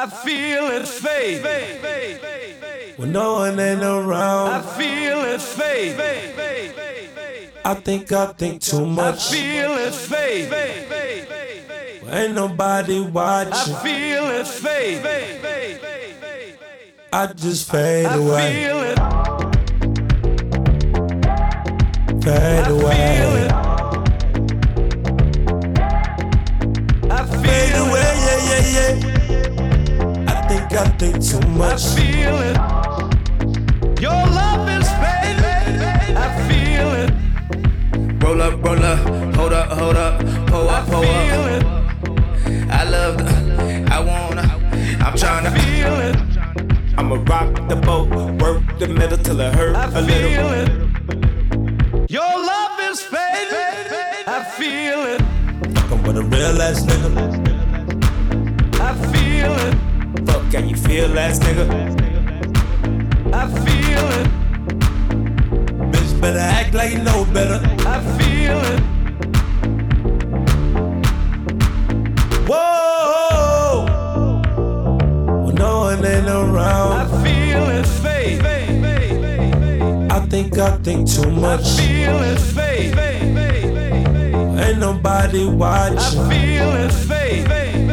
I feel it fade. When no one ain't around, I feel it fade. I think too I much. feel it fade. Ain't nobody I watching. feel it fade. I just fade I away, feel it. fade I feel away, it. I fade feel away. it. Yeah, yeah, yeah. I think too I much. feel it. Your love is fading. I feel it. Roll up, hold up, pull I up, pull feel up. it. I love the, I wanna, I'm tryna. Feel it. I'ma rock the boat, work the middle till it hurt I a little. feel it. Your love is fading. I feel it. Fuckin' with a real ass nigga. I feel it. Fuck, can you feel ass nigga? I feel it. Bitch better act like you know better. I feel it. Whoa, when no one ain't I around, feel it fade. I think too I much. feel it fade. Ain't nobody I watching. feel it fade.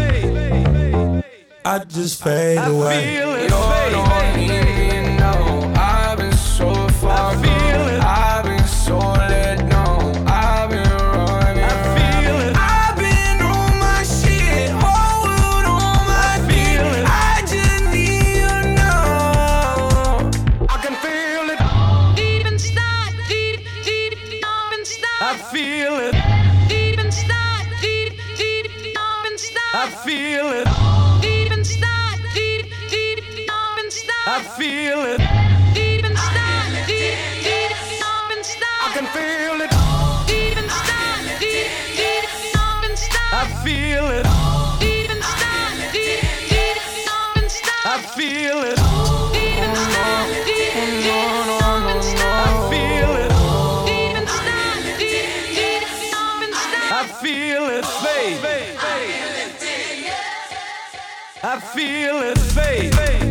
I just fade I away. feel it You fade. don't even know. I've been so far I feel gone. it. I've been so let down. I've been running. I feel it. I've been on my shit. Whole world on my feel feet. it. I just need to know. I can feel it. Deep inside, deep inside. I feel it. Deep inside, deep inside. I feel it. Deep inside, deep inside. I feel it. Deep inside, deep inside. I can feel it. Deep inside, deep inside. I feel it. Deep inside, deep inside. I feel it. Deep inside, deep inside. I feel it. Deep inside, deep inside. I feel it fade. I feel it fade.